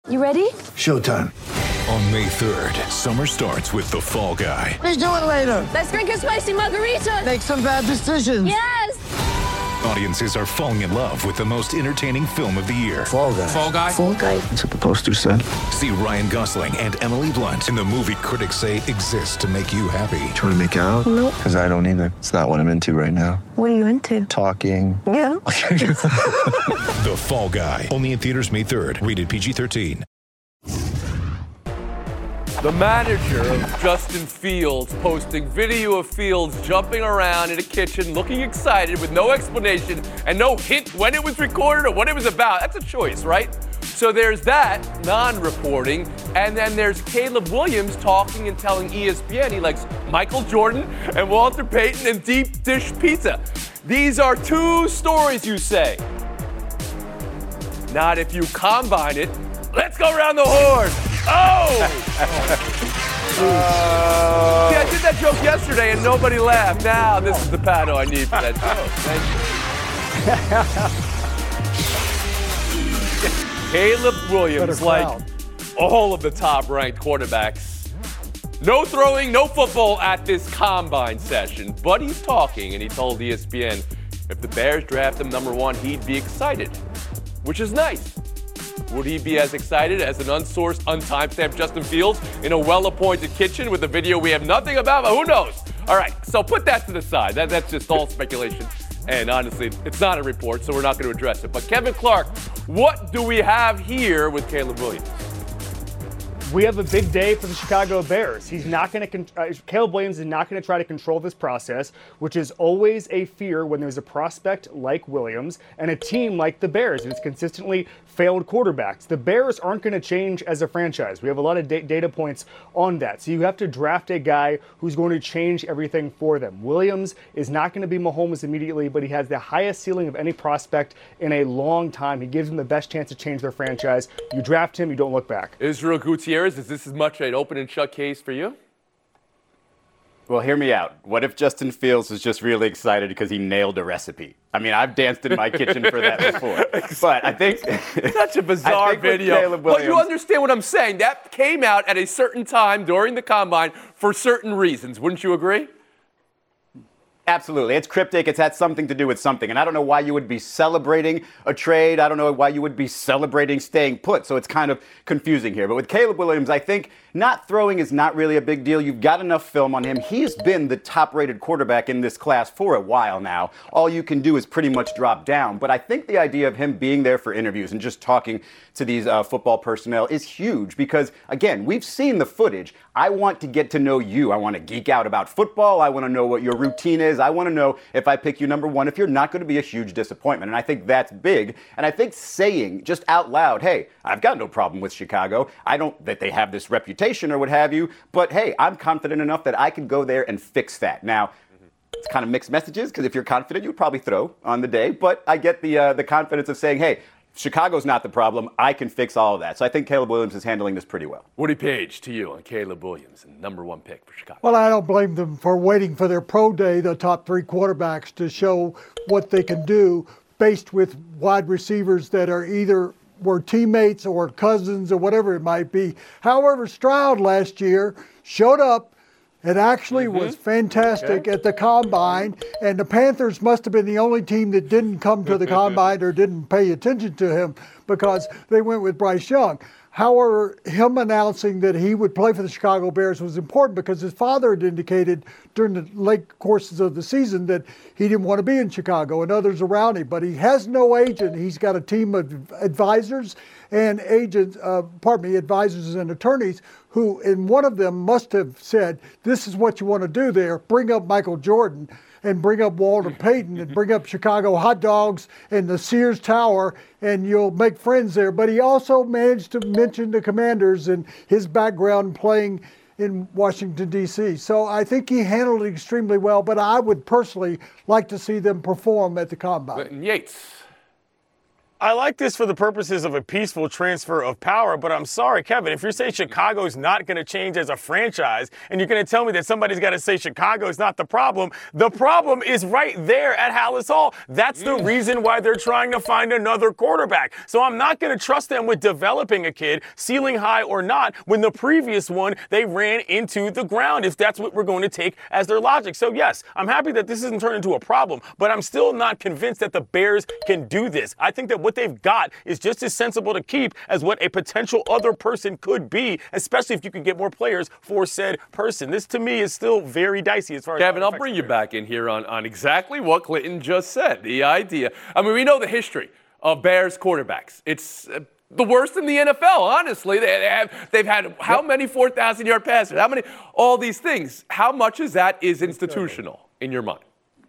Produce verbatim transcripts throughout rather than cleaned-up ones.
You ready? Showtime. On May third, summer starts with The Fall Guy. Let's do it later. Let's drink a spicy margarita. Make some bad decisions. Yes! Audiences are falling in love with the most entertaining film of the year. Fall Guy. Fall Guy? Fall Guy. That's what the poster said. See Ryan Gosling and Emily Blunt in the movie critics say exists to make you happy. Trying to make it out? Nope. Because I don't either. It's not what I'm into right now. What are you into? Talking. Yeah. The Fall Guy. Only in theaters May third. Rated P G thirteen. The manager of Justin Fields posting video of Fields jumping around in a kitchen, looking excited with no explanation and no hint when it was recorded or what it was about. That's a choice, right? So there's that non-reporting, and then there's Caleb Williams talking and telling E S P N he likes Michael Jordan and Walter Payton and deep dish pizza. These are two stories, you say. Not if you combine it. Let's go around the horn. Oh! uh, See, I did that joke yesterday and nobody laughed. Now this is the paddle I need for that joke. Thank you. Caleb Williams, like all of the top-ranked quarterbacks. No throwing, no football at this combine session, but he's talking, and he told E S P N if the Bears draft him number one, he'd be excited, which is nice. Would he be as excited as an unsourced, untimestamped Justin Fields in a well-appointed kitchen with a video we have nothing about? But who knows? All right, so put that to the side. That, that's just all speculation. And honestly, it's not a report, so we're not going to address it. But Kevin Clark, what do we have here with Caleb Williams? We have a big day for the Chicago Bears. He's not going to. Uh, Caleb Williams is not going to try to control this process, which is always a fear when there's a prospect like Williams and a team like the Bears. It's consistently failed quarterbacks. The Bears aren't going to change as a franchise. We have a lot of da- data points on that. So you have to draft a guy who's going to change everything for them. Williams is not going to be Mahomes immediately, but he has the highest ceiling of any prospect in a long time. He gives them the best chance to change their franchise. You draft him, you don't look back. Israel Gutierrez, is this as much an open and shut case for you? Well, hear me out. What if Justin Fields was just really excited because he nailed a recipe? I mean, I've danced in my kitchen for that before. But I think such a bizarre think video. But you understand what I'm saying? That came out at a certain time during the combine for certain reasons. Wouldn't you agree? Absolutely. It's cryptic. It's had something to do with something. And I don't know why you would be celebrating a trade. I don't know why you would be celebrating staying put. So it's kind of confusing here. But with Caleb Williams, I think not throwing is not really a big deal. You've got enough film on him. He's been the top-rated quarterback in this class for a while now. All you can do is pretty much drop down. But I think the idea of him being there for interviews and just talking to these uh, football personnel is huge because, again, we've seen the footage. I want to get to know you. I want to geek out about football. I want to know what your routine is. I want to know if I pick you number one, if you're not going to be a huge disappointment. And I think that's big. And I think saying just out loud, hey, I've got no problem with Chicago. I don't that they have this reputation or what have you. But, hey, I'm confident enough that I can go there and fix that. Now, it's kind of mixed messages because if you're confident, you'd probably throw on the day. But I get the uh, the confidence of saying, hey, Chicago's not the problem. I can fix all of that. So I think Caleb Williams is handling this pretty well. Woody Page, to you on Caleb Williams, and number one pick for Chicago. Well, I don't blame them for waiting for their pro day, the top three quarterbacks, to show what they can do based with wide receivers that are either were teammates or cousins or whatever it might be. However, Stroud last year showed up. It actually mm-hmm. was fantastic okay. at the Combine, and the Panthers must have been the only team that didn't come to the Combine or didn't pay attention to him because they went with Bryce Young. However, him announcing that he would play for the Chicago Bears was important because his father had indicated during the late courses of the season that he didn't want to be in Chicago and others around him. But he has no agent. He's got a team of advisors and agents, uh, pardon me, advisors and attorneys who, in one of them, must have said, this is what you want to do there. Bring up Michael Jordan and bring up Walter Payton and bring up Chicago hot dogs and the Sears Tower, and you'll make friends there. But he also managed to mention the Commanders and his background playing in Washington, D C. So I think he handled it extremely well, but I would personally like to see them perform at the Combine. Yates. I like this for the purposes of a peaceful transfer of power, but I'm sorry, Kevin, if you're saying Chicago's not going to change as a franchise and you're going to tell me that somebody's got to say Chicago's not the problem, the problem is right there at Halas Hall. That's the reason why they're trying to find another quarterback. So I'm not going to trust them with developing a kid, ceiling high or not, when the previous one they ran into the ground, if that's what we're going to take as their logic. So yes, I'm happy that this isn't turned into a problem, but I'm still not convinced that the Bears can do this. I think that what they've got is just as sensible to keep as what a potential other person could be, especially if you can get more players for said person. This, to me, is still very dicey as far as Kevin, I'll bring you back in here on, on exactly what Clinton just said. The idea. I mean, we know the history of Bears quarterbacks. It's uh, the worst in the N F L, honestly. They have, they've had how yep. many four thousand yard passes? How many? All these things. How much of that is institutional in your mind?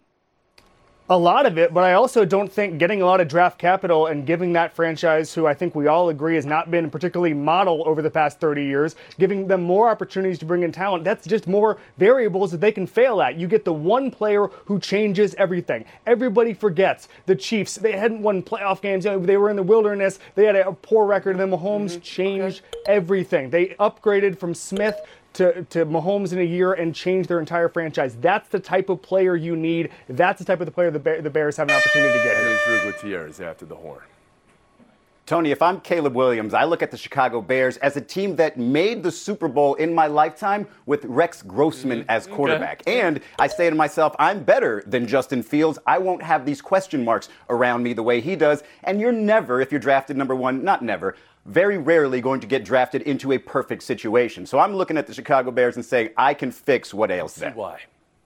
A lot of it, but I also don't think getting a lot of draft capital and giving that franchise, who I think we all agree has not been particularly model over the past thirty years, giving them more opportunities to bring in talent, that's just more variables that they can fail at. You get the one player who changes everything. Everybody forgets the Chiefs. They hadn't won playoff games. You know, they were in the wilderness. They had a poor record, and then Mahomes mm-hmm. changed okay. everything. They upgraded from Smith To, to Mahomes in a year and change their entire franchise. That's the type of player you need. That's the type of the player the, Bear, the Bears have an opportunity to get. And it's Drew Gutierrez after the horn. Tony, if I'm Caleb Williams, I look at the Chicago Bears as a team that made the Super Bowl in my lifetime with Rex Grossman mm-hmm. as quarterback. Okay. And I say to myself, I'm better than Justin Fields. I won't have these question marks around me the way he does. And you're never, if you're drafted number one, not never, very rarely going to get drafted into a perfect situation. So I'm looking at the Chicago Bears and saying, I can fix what ails them. Why?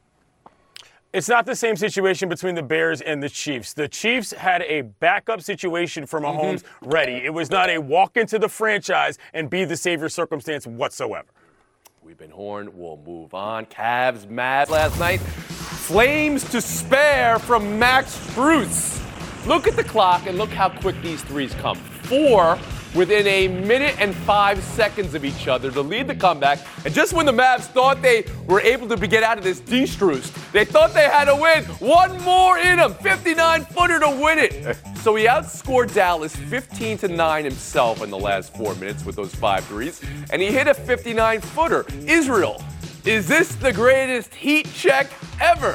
It's not the same situation between the Bears and the Chiefs. The Chiefs had a backup situation for Mahomes mm-hmm. ready. It was not a walk into the franchise and be the savior circumstance whatsoever. We've been horned. We'll move on. Cavs mad last night. Flames to spare from Max Strus. Look at the clock and look how quick these threes come. Four within a minute and five seconds of each other to lead the comeback. And just when the Mavs thought they were able to get out of this de-Strus, they thought they had to win. One more in them, fifty-nine footer to win it. So he outscored Dallas fifteen to nine himself in the last four minutes with those five threes. And he hit a fifty-nine footer. Israel, is this the greatest heat check ever?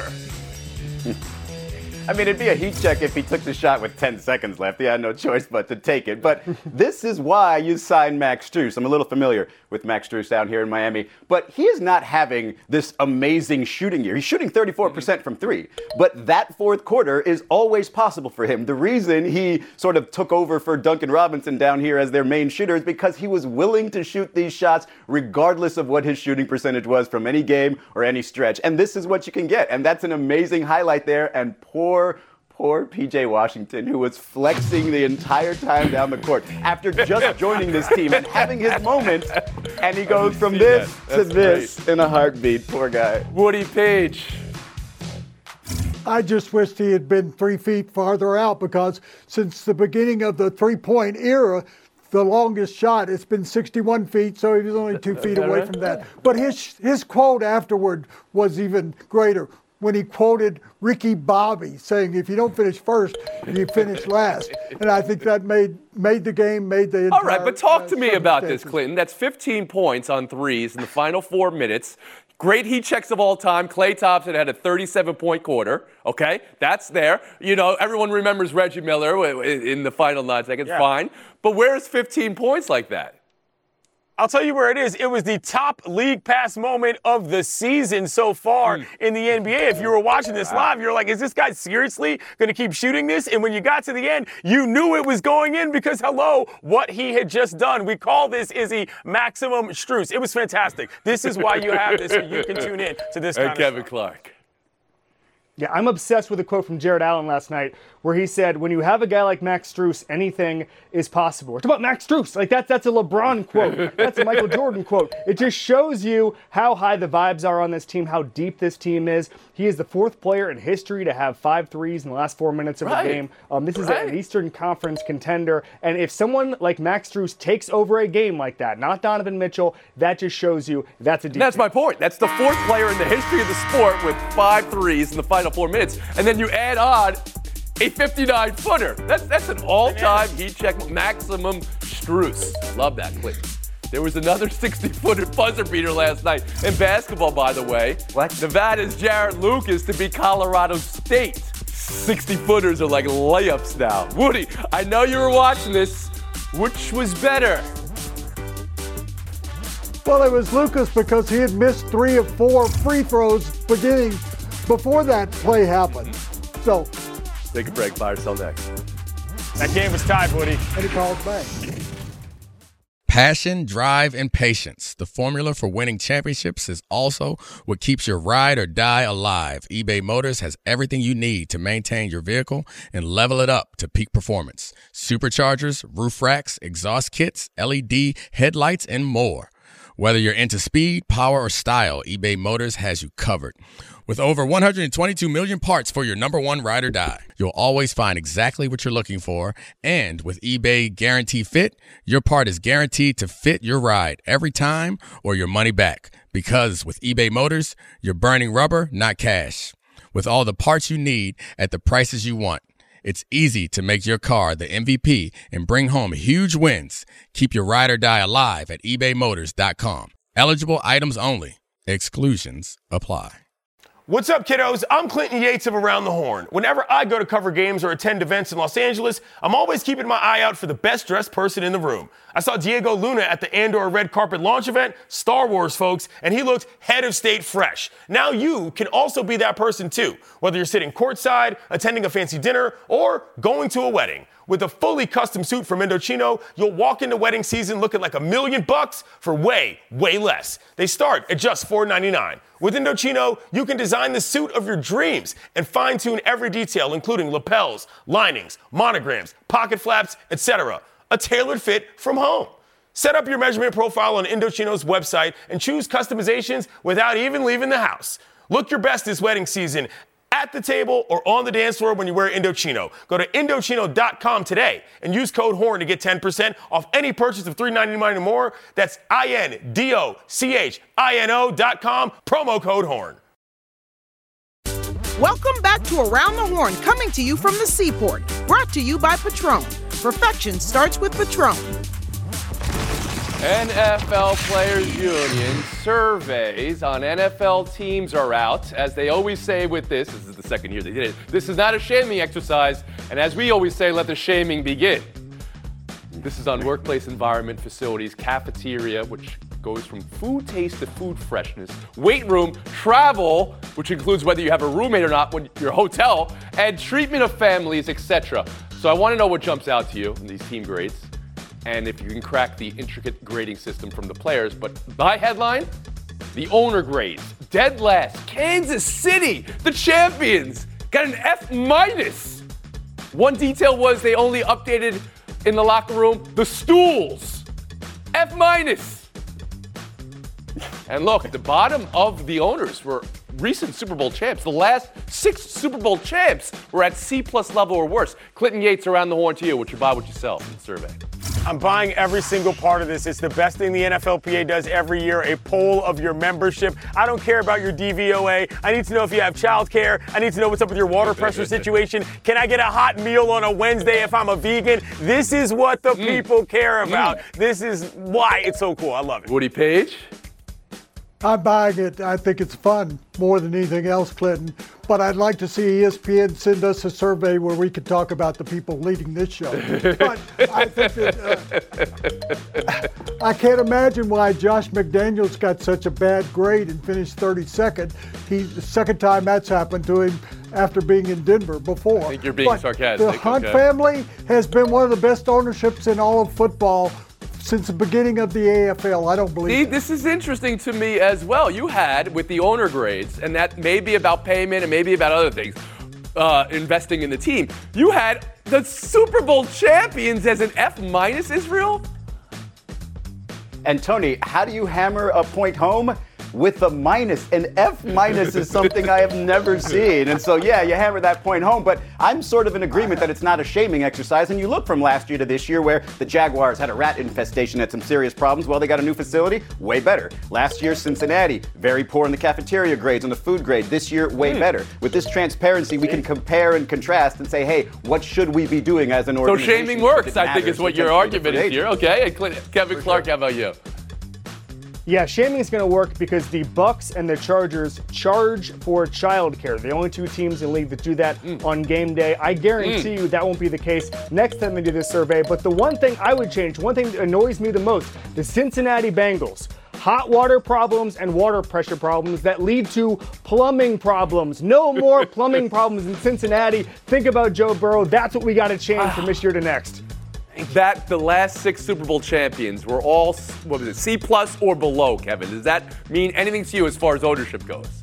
I mean, it'd be a heat check if he took the shot with ten seconds left. He had no choice but to take it. But this is why you signed Max Strus. I'm a little familiar with Max Strus down here in Miami. But he is not having this amazing shooting year. He's shooting thirty-four percent from three. But that fourth quarter is always possible for him. The reason he sort of took over for Duncan Robinson down here as their main shooter is because he was willing to shoot these shots regardless of what his shooting percentage was from any game or any stretch. And this is what you can get. And that's an amazing highlight there. And poor Poor, poor P J Washington, who was flexing the entire time down the court after just joining this team and having his moment, and he goes from this to this great. in a heartbeat. Poor guy. Woody Page. I just wished he had been three feet farther out, because since the beginning of the three-point era, the longest shot, it's been sixty-one feet, so he was only two feet away from that. But his his quote afterward was even greater, when he quoted Ricky Bobby saying, if you don't finish first, you finish last. And I think that made made the game, made the entire, All right, but talk uh, to me about this, Clinton. That's fifteen points on threes in the final four minutes. Great heat checks of all time. Klay Thompson had a thirty-seven point quarter. Okay, that's there. You know, everyone remembers Reggie Miller in the final nine seconds. Yeah. Fine. But where's fifteen points like that? I'll tell you where it is. It was the top league pass moment of the season so far mm. in the N B A. If you were watching this live, you're like, is this guy seriously going to keep shooting this? And when you got to the end, you knew it was going in because, hello, what he had just done. We call this Izzy Maximum Strus. It was fantastic. This is why you have this, so you can tune in to this and kind Kevin of stuff. Clark. Yeah, I'm obsessed with a quote from Jared Allen last night where he said, when you have a guy like Max Strus, anything is possible. We're talking about Max Strus. Like, that's, that's a LeBron quote. That's a Michael Jordan quote. It just shows you how high the vibes are on this team, how deep this team is. He is the fourth player in history to have five threes in the last four minutes of right. a game. Um, this is right. an Eastern Conference contender. And if someone like Max Strus takes over a game like that, not Donovan Mitchell, that just shows you that's a deep That's team. my point. That's the fourth player in the history of the sport with five threes in the final four minutes. And then you add on a fifty-nine footer. That's that's an all-time heat check maximum Strus. Love that clip. There was another sixty-footer buzzer beater last night in basketball, by the way. What? Nevada's Jared Lucas to beat Colorado State. sixty-footers are like layups now. Woody, I know you were watching this. Which was better? Well, it was Lucas because he had missed three of four free throws beginning before that play happened. So, take a break. Buy or sell next. That game was tied, Woody. And he called back. Passion, drive, and patience. The formula for winning championships is also what keeps your ride or die alive. eBay Motors has everything you need to maintain your vehicle and level it up to peak performance. Superchargers, roof racks, exhaust kits, L E D headlights, and more. Whether you're into speed, power, or style, eBay Motors has you covered. With over one hundred twenty-two million parts for your number one ride or die, you'll always find exactly what you're looking for. And with eBay Guarantee Fit, your part is guaranteed to fit your ride every time or your money back. Because with eBay Motors, you're burning rubber, not cash. With all the parts you need at the prices you want, it's easy to make your car the M V P and bring home huge wins. Keep your ride or die alive at ebay motors dot com. Eligible items only. Exclusions apply. What's up, kiddos? I'm Clinton Yates of Around the Horn. Whenever I go to cover games or attend events in Los Angeles, I'm always keeping my eye out for the best dressed person in the room. I saw Diego Luna at the Andor Red Carpet launch event, Star Wars, folks, and he looked head of state fresh. Now you can also be that person too, whether you're sitting courtside, attending a fancy dinner, or going to a wedding. With a fully custom suit from Indochino, you'll walk into wedding season looking like a million bucks for way, way less. They start at just four ninety-nine. With Indochino, you can design the suit of your dreams and fine-tune every detail, including lapels, linings, monograms, pocket flaps, et cetera. A tailored fit from home. Set up your measurement profile on Indochino's website and choose customizations without even leaving the house. Look your best this wedding season at the table or on the dance floor when you wear Indochino. Go to Indochino dot com today and use code HORN to get ten percent off any purchase of three ninety-nine or more. That's I N D O C H I N O dot com, promo code HORN. Welcome back to Around the Horn, coming to you from the Seaport. Brought to you by Patron. Perfection starts with Patron. N F L Players Union surveys on N F L teams are out. As they always say with this, this is the second year they did it, this is not a shaming exercise, and as we always say, let the shaming begin. This is on workplace environment, facilities, cafeteria, which goes from food taste to food freshness, weight room, travel, which includes whether you have a roommate or not when your hotel, and treatment of families, et cetera. So I want to know what jumps out to you in these team grades, and if you can crack the intricate grading system from the players. But my headline, the owner grades. Dead last, Kansas City, the champions, got an F minus. One detail was they only updated in the locker room the stools. F minus. And look, at the bottom of the owners were recent Super Bowl champs. The last six Super Bowl champs were at C plus level or worse. Clinton Yates, Around the Horn to you. What you buy, what you sell in the survey. I'm buying every single part of this. It's the best thing the N F L P A does every year, a poll of your membership. I don't care about your D V O A. I need to know if you have childcare. I need to know what's up with your water pressure situation. Can I get a hot meal on a Wednesday if I'm a vegan? This is what the mm. people care about. Mm. This is why it's so cool. I love it. Woody Page? I'm buying it. I think it's fun more than anything else, Clinton. But I'd like to see E S P N send us a survey where we could talk about the people leading this show. But I think that uh, I can't imagine why Josh McDaniels got such a bad grade and finished thirty-second. He's the second time that's happened to him after being in Denver before. I think you're being but sarcastic. The Hunt okay. family has been one of the best ownerships in all of football since the beginning of the A F L. I don't believe See, that. This is interesting to me as well. You had with the owner grades, and that may be about payment and maybe about other things, uh, investing in the team. You had the Super Bowl champions as an F minus, Israel? And Tony, how do you hammer a point home? with a minus. An F minus is something I have never seen. And so, yeah, you hammer that point home. But I'm sort of in agreement that it's not a shaming exercise. And you look from last year to this year where the Jaguars had a rat infestation, had some serious problems. Well, they got a new facility, way better. Last year, Cincinnati, very poor in the cafeteria grades, on the food grade. This year, way mm. better. With this transparency, we can compare and contrast and say, hey, what should we be doing as an organization? So shaming works, I think is what your argument is here. Okay, and Kevin Clark, how about you? Yeah, shaming is going to work because the Bucks and the Chargers charge for childcare. The only two teams in the league that do that mm. on game day. I guarantee mm. you that won't be the case next time they do this survey. But the one thing I would change, one thing that annoys me the most, the Cincinnati Bengals. Hot water problems and water pressure problems that lead to plumbing problems. No more plumbing problems in Cincinnati. Think about Joe Burrow. That's what we got to change from this year to next. That the last six Super Bowl champions were all, what was it, C plus or below, Kevin? Does that mean anything to you as far as ownership goes?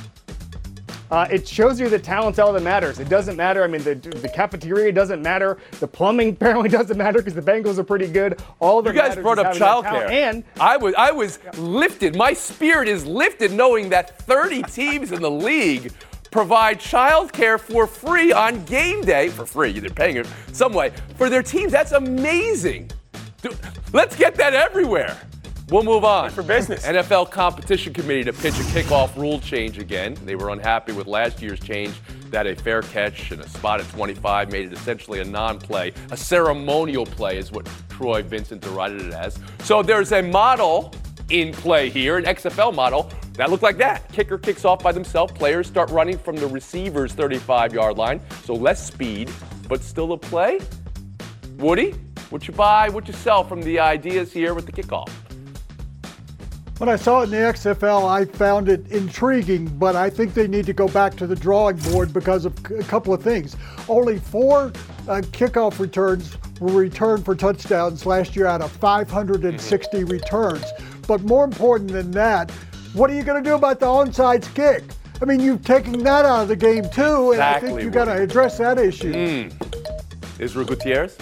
Uh, it shows you that talent's all that matters. It doesn't matter. I mean, the, the cafeteria doesn't matter. The plumbing apparently doesn't matter because the Bengals are pretty good. All that you guys matters brought is up childcare, and I was I was yeah. lifted. My spirit is lifted knowing that thirty teams in the league provide childcare for free on game day for free. They're paying it some way for their teams. That's amazing. Dude, let's get that everywhere. We'll move on. For business. N F L Competition Committee to pitch a kickoff rule change again. They were unhappy with last year's change that a fair catch and a spot at twenty-five made it essentially a non-play. A ceremonial play is what Troy Vincent derided it as. So there's a model in play here, an X F L model, that looked like that. Kicker kicks off by themselves. Players start running from the receiver's thirty-five-yard line. So less speed, but still a play. Woody, what you buy, what you sell from the ideas here with the kickoff? When I saw it in the X F L, I found it intriguing, but I think they need to go back to the drawing board because of a couple of things. Only four uh, kickoff returns were returned for touchdowns last year out of five hundred sixty mm-hmm. returns. But more important than that, what are you going to do about the onside kick? I mean, you've taken that out of the game too, and exactly, I think you've got to address that issue. Mm. Israel Gutierrez?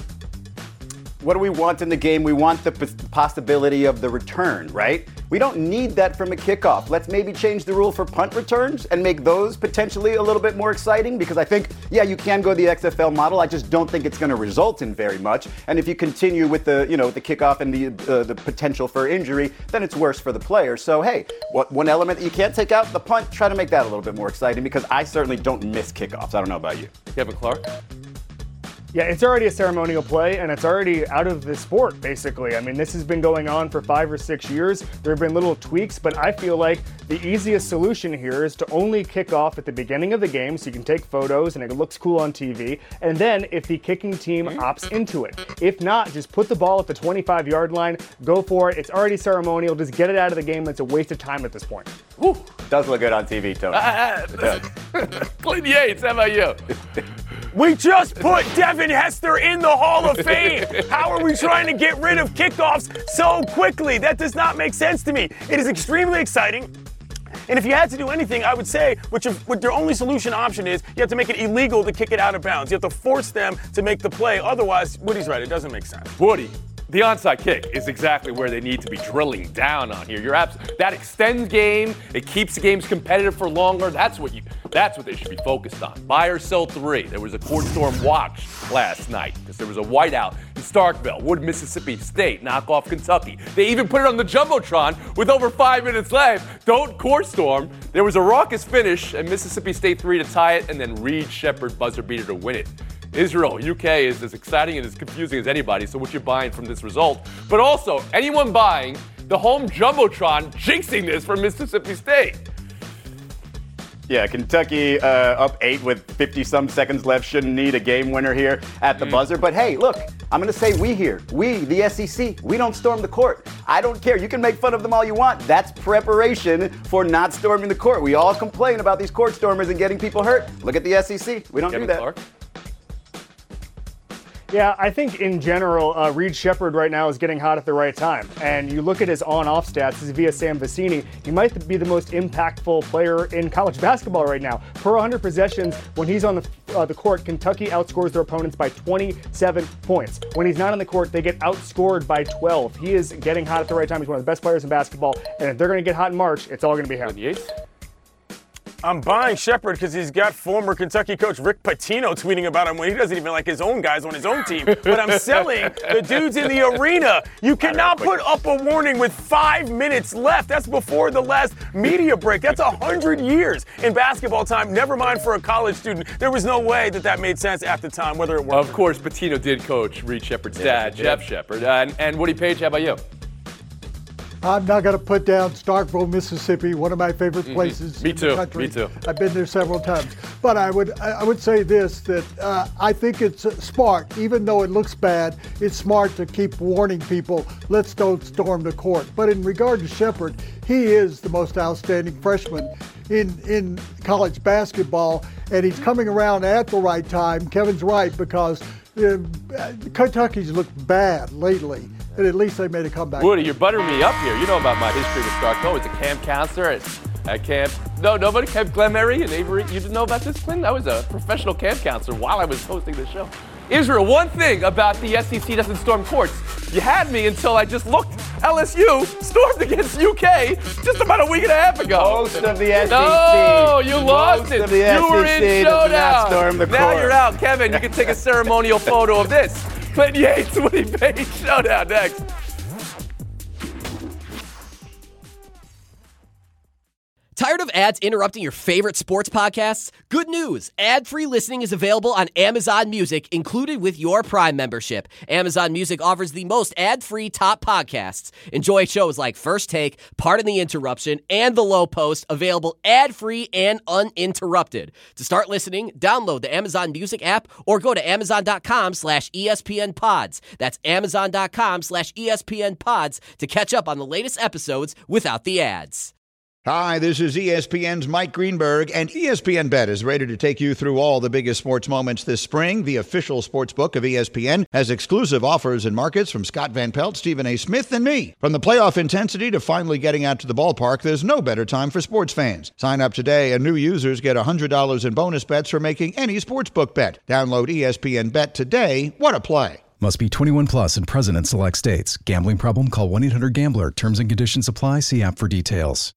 What do we want in the game? We want the p- possibility of the return, right? We don't need that from a kickoff. Let's maybe change the rule for punt returns and make those potentially a little bit more exciting, because I think, yeah, you can go the X F L model. I just don't think it's going to result in very much. And if you continue with the, you know, the kickoff and the uh, the potential for injury, then it's worse for the player. So, hey, what one element that you can't take out, the punt, try to make that a little bit more exciting, because I certainly don't miss kickoffs. I don't know about you. Kevin Clark? Yeah, it's already a ceremonial play, and it's already out of the sport, basically. I mean, this has been going on for five or six years. There have been little tweaks, but I feel like the easiest solution here is to only kick off at the beginning of the game so you can take photos and it looks cool on T V. And then if the kicking team opts into it. If not, just put the ball at the twenty-five-yard line, go for it. It's already ceremonial. Just get it out of the game. It's a waste of time at this point. Whew. Does look good on T V, Tony. Uh, Clinton Yates, how about you? We just put Devin Hester in the Hall of Fame. How are we trying to get rid of kickoffs so quickly? That does not make sense to me. It is extremely exciting. And if you had to do anything, I would say what, your, what their only solution option is, you have to make it illegal to kick it out of bounds. You have to force them to make the play. Otherwise, Woody's right, it doesn't make sense. Woody, the onside kick is exactly where they need to be drilling down on here. You're abs- that extends game. It keeps the games competitive for longer. That's what you. That's what they should be focused on. Buy or sell three. There was a court storm watch last night because there was a whiteout in Starkville. Would Mississippi State knock off Kentucky? They even put it on the Jumbotron with over five minutes left. Don't court storm. There was a raucous finish, and Mississippi State three to tie it, and then Reed Shepherd buzzer beater to win it. Israel, U K is as exciting and as confusing as anybody, so what you're buying from this result. But also, anyone buying the home Jumbotron jinxing this for Mississippi State. Yeah, Kentucky uh, up eight with fifty-some seconds left. Shouldn't need a game winner here at the mm. buzzer. But hey, look, I'm going to say we here. We, the S E C, we don't storm the court. I don't care. You can make fun of them all you want. That's preparation for not storming the court. We all complain about these court stormers and getting people hurt. Look at the S E C. We don't Kevin do that. Clark. Yeah, I think in general, uh, Reed Sheppard right now is getting hot at the right time. And you look at his on-off stats, he's via Sam Vecini. He might be the most impactful player in college basketball right now. Per one hundred possessions, when he's on the uh, the court, Kentucky outscores their opponents by twenty-seven points. When he's not on the court, they get outscored by twelve. He is getting hot at the right time. He's one of the best players in basketball. And if they're going to get hot in March, it's all going to be him. Yates? I'm buying Sheppard because he's got former Kentucky coach Rick Pitino tweeting about him when he doesn't even like his own guys on his own team. But I'm selling the dudes in the arena. You cannot put up a warning with five minutes left. That's before the last media break. That's one hundred years in basketball time, never mind for a college student. There was no way that that made sense at the time, whether it worked. Of course, Pitino did coach Reed Sheppard's dad, Jeff Sheppard. Uh, and, and Woody Page, how about you? I'm not going to put down Starkville, Mississippi, one of my favorite places Me in too. the country. Me too. I've been there several times. But I would I would say this, that uh, I think it's smart, even though it looks bad, it's smart to keep warning people, let's don't storm the court. But in regard to Sheppard, he is the most outstanding freshman in, in college basketball, and he's coming around at the right time. Kevin's right, because uh, Kentucky's looked bad lately. And at least they made a comeback. Woody, you're buttering me up here. You know about my history with Starkville. I was a camp counselor at, at camp. No, nobody. Camp Glenmary and Avery. You didn't know about this, Clinton? I was a professional camp counselor while I was hosting the show. Israel, one thing about the S E C doesn't storm courts. You had me until I just looked. L S U stormed against U K just about a week and a half ago. Most of the S E C. No, you lost Most it. Of the you S E C were in does not showdown. storm the now court. you're out, Kevin. You can take a ceremonial photo of this. Clinton Yates, Woody Page, showdown next. Tired of ads interrupting your favorite sports podcasts? Good news! Ad-free listening is available on Amazon Music, included with your Prime membership. Amazon Music offers the most ad-free top podcasts. Enjoy shows like First Take, Pardon the Interruption, and The Low Post, available ad-free and uninterrupted. To start listening, download the Amazon Music app or go to amazon.com slash ESPN pods. That's amazon.com slash ESPN pods to catch up on the latest episodes without the ads. Hi, this is E S P N's Mike Greenberg, and E S P N Bet is ready to take you through all the biggest sports moments this spring. The official sports book of E S P N has exclusive offers and markets from Scott Van Pelt, Stephen A. Smith, and me. From the playoff intensity to finally getting out to the ballpark, there's no better time for sports fans. Sign up today, and new users get one hundred dollars in bonus bets for making any sportsbook bet. Download E S P N Bet today. What a play. Must be twenty-one plus and present in select states. Gambling problem? Call one eight hundred gambler. Terms and conditions apply. See app for details.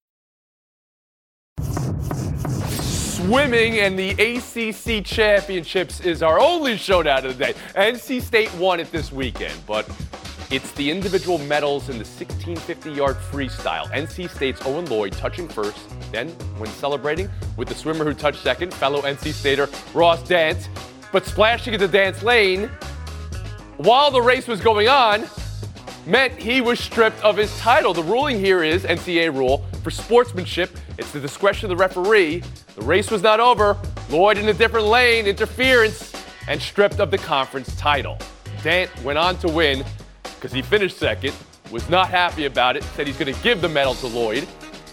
Swimming and the A C C Championships is our only showdown of the day. N C State won it this weekend, but it's the individual medals in the sixteen fifty-yard freestyle. N C State's Owen Lloyd touching first, then when celebrating with the swimmer who touched second, fellow N C Stater Ross Dance, but splashing into Dance lane while the race was going on meant he was stripped of his title. The ruling here is N C A A rule for sportsmanship. It's the discretion of the referee. The race was not over. Lloyd in a different lane, interference, and stripped of the conference title. Dant went on to win because he finished second, was not happy about it, said he's going to give the medal to Lloyd.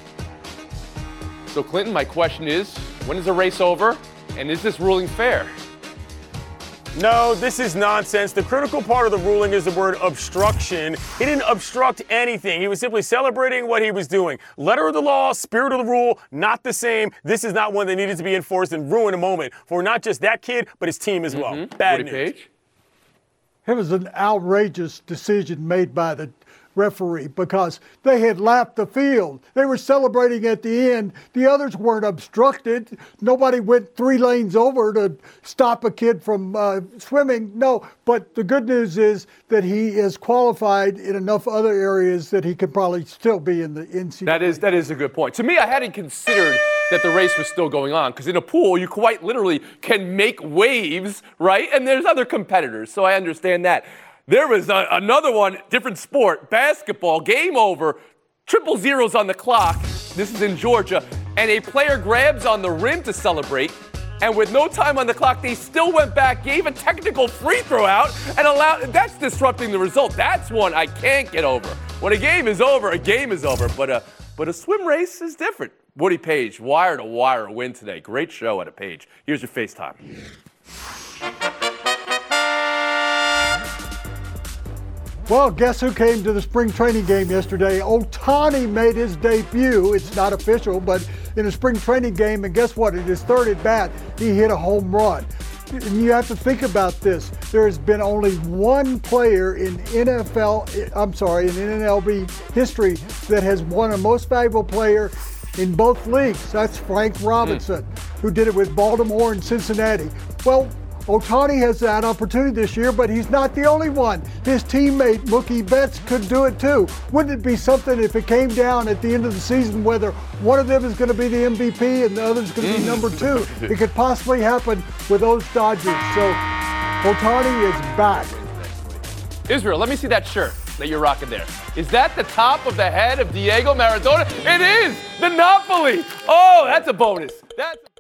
So Clinton, my question is, when is the race over, and is this ruling fair? No, this is nonsense. The critical part of the ruling is the word obstruction. He didn't obstruct anything. He was simply celebrating what he was doing. Letter of the law, spirit of the rule, not the same. This is not one that needed to be enforced and ruin a moment for not just that kid, but his team as well. Mm-hmm. Bad Woody news. Page? It was an outrageous decision made by the referee because they had lapped the field. They were celebrating at the end. The others weren't obstructed. Nobody went three lanes over to stop a kid from uh, swimming. No, but the good news is that he is qualified in enough other areas that he could probably still be in the N C double A. That is, that is a good point. To me, I hadn't considered that the race was still going on because in a pool, you quite literally can make waves, right? And there's other competitors, so I understand that. There was a, another one, different sport, basketball, game over, triple zeros on the clock. This is in Georgia. And a player grabs on the rim to celebrate. And with no time on the clock, they still went back, gave a technical free throw out, and allowed, that's disrupting the result. That's one I can't get over. When a game is over, a game is over. But a, but a swim race is different. Woody Page, wire to wire win today. Great show at a Page. Here's your FaceTime. Well, guess who came to the spring training game yesterday? Ohtani made his debut. It's not official, but in a spring training game, and guess what? At his third at bat, he hit a home run. And you have to think about this. There has been only one player in N F L, I'm sorry, in N L B history that has won a most valuable player in both leagues. That's Frank Robinson, mm. who did it with Baltimore and Cincinnati. Well, Ohtani has that opportunity this year, but he's not the only one. His teammate, Mookie Betts, could do it too. Wouldn't it be something if it came down at the end of the season whether one of them is going to be the M V P and the other is going to be number two? It could possibly happen with those Dodgers. So Ohtani is back. Israel, let me see that shirt that you're rocking there. Is that the top of the head of Diego Maradona? It is! The Napoli! Oh, that's a bonus. That's